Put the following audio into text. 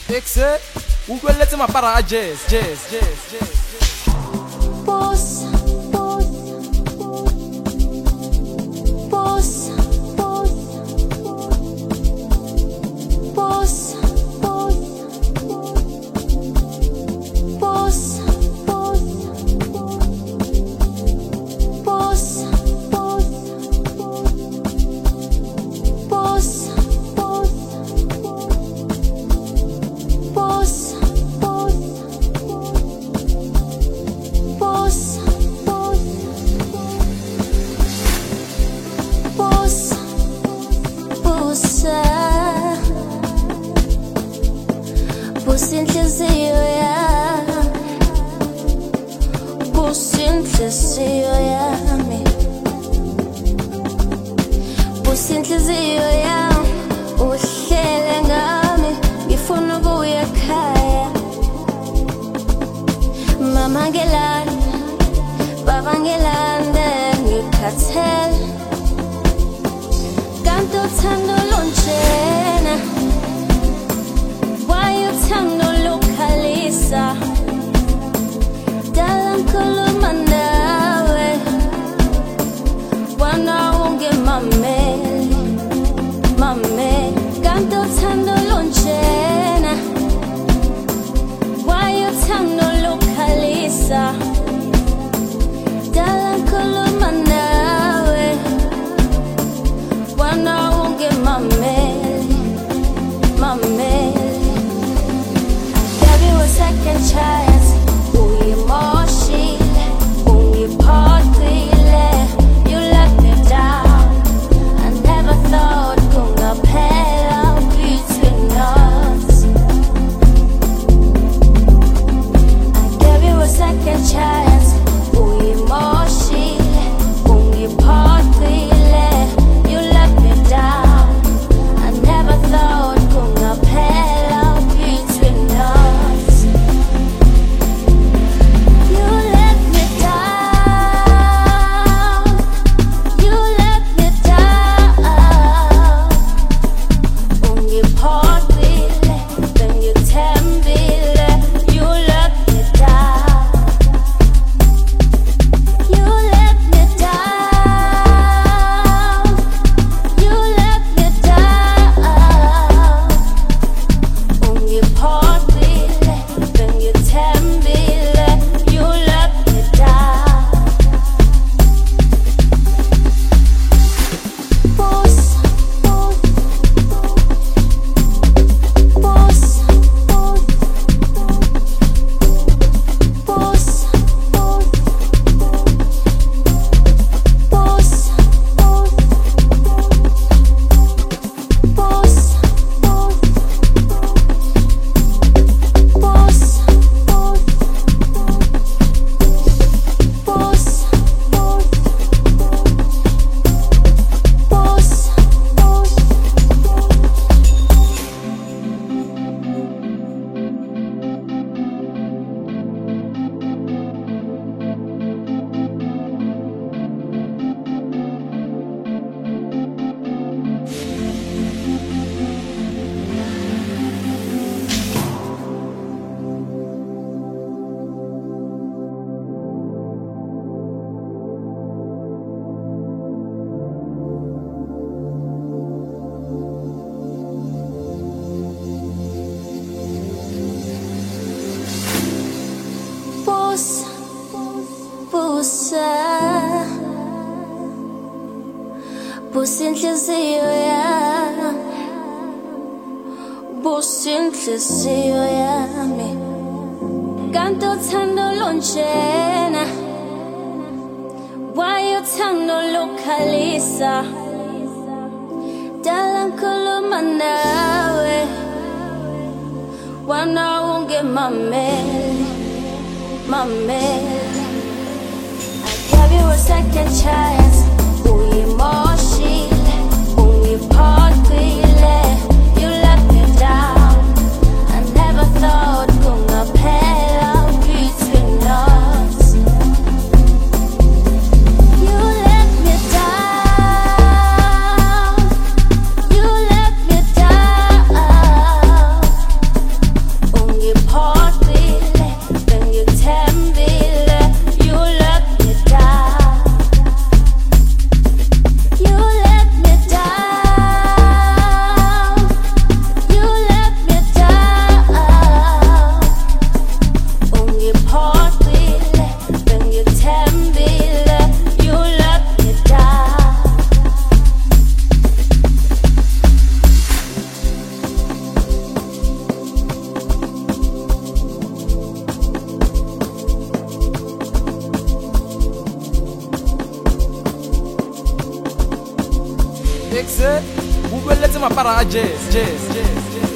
Exe, ukweletse mapara a jazz. Boss, boss, boss, boss, boss, boss, boss, inhliziyo yami, busa inhliziyo yami, busa inhliziyo yami, uhlele ngami, ngifuna ukuya ekhaya. Mama ngilanda, baba ngilanda, ngikhathele, kanti uthando lunjena. Uthando lokhalisa, dala ngikhuluma nawe, wena ungemameli, kanti uthando lunjena. Uthando lokhalisa, dala ngikhuluma nawe, wena ungemameli. Second chance, uyimoshile, ungiphoxile, you let me down. I never thought kungaphela between us. I gave you a second chance, uyimoshile, ungiphoxile, you let me down. I never thought kungaphela between us. Busa inhliziyo yami, busa inhliziyo yami, kanti uthando lunjena. Uthando lokhalisa, dala ngikhuluma nawe, wena ungemameli. I gave you a second chance, uyimoshile, ungiphoxile, you let me down. I never thought kungaphela between us. You let me down, you let me down. Take say, who will let him a para jazz.